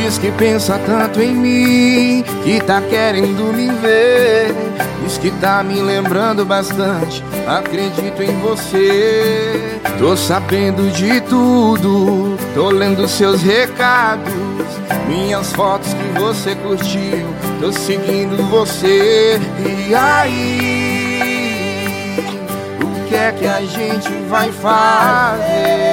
Diz que pensa tanto em mim, que tá querendo me ver. Diz que tá me lembrando bastante, acredito em você. Tô sabendo de tudo, tô lendo seus recados, minhas fotos que você curtiu, tô seguindo você. E aí, o que é que a gente vai fazer?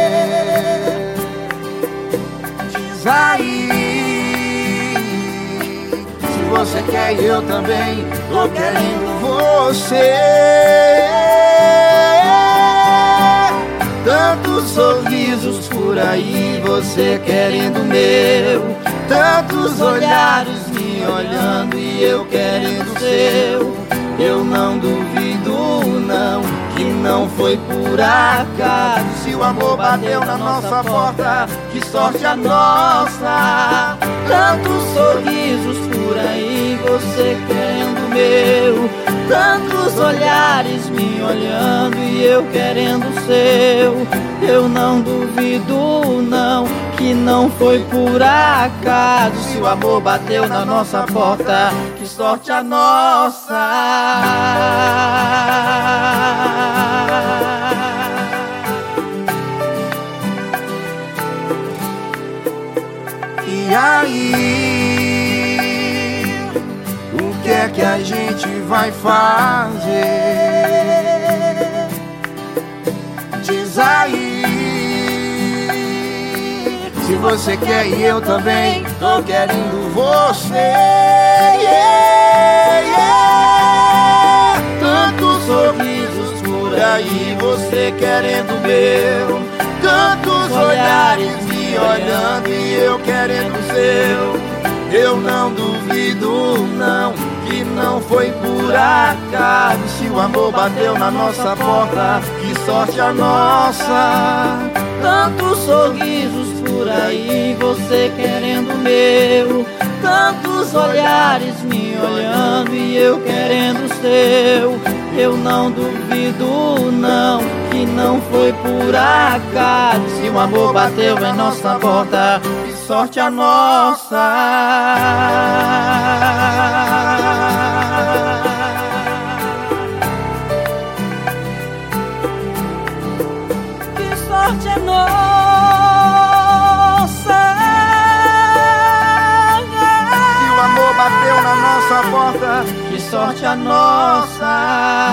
Diz aí, se você quer e eu também tô querendo você. Tantos sorrisos por aí, você querendo o meu. Tantos olhares me olhando e eu querendo o seu. Eu não duvido não, que não foi por acaso. Se o amor bateu na nossa porta, que sorte a nossa. Tantos sorrisos por aí, você querendo o meu. Tantos olhares me olhando e eu querendo o seu. Eu não duvido não, que não foi por acaso. Se o amor bateu na nossa porta, que sorte a nossa. E aí, o que é que a gente vai fazer? Diz aí, se você quer e eu também tô querendo você. Yeah, yeah. Tantos sorrisos por aí, você querendo o meu. Tantos olhares me olhando e eu querendo o seu. Eu não duvido não, que não foi por acaso. Se o amor bateu na nossa porta, que sorte a nossa. Tantos sorrisos por aí, você querendo o meu. Tantos olhares me olhando e eu querendo o seu. Eu não duvido não, que não foi por acaso. Se o amor bateu em nossa porta, que sorte a nossa. Que sorte a nossa. Se o amor bateu na nossa porta, que sorte a nossa.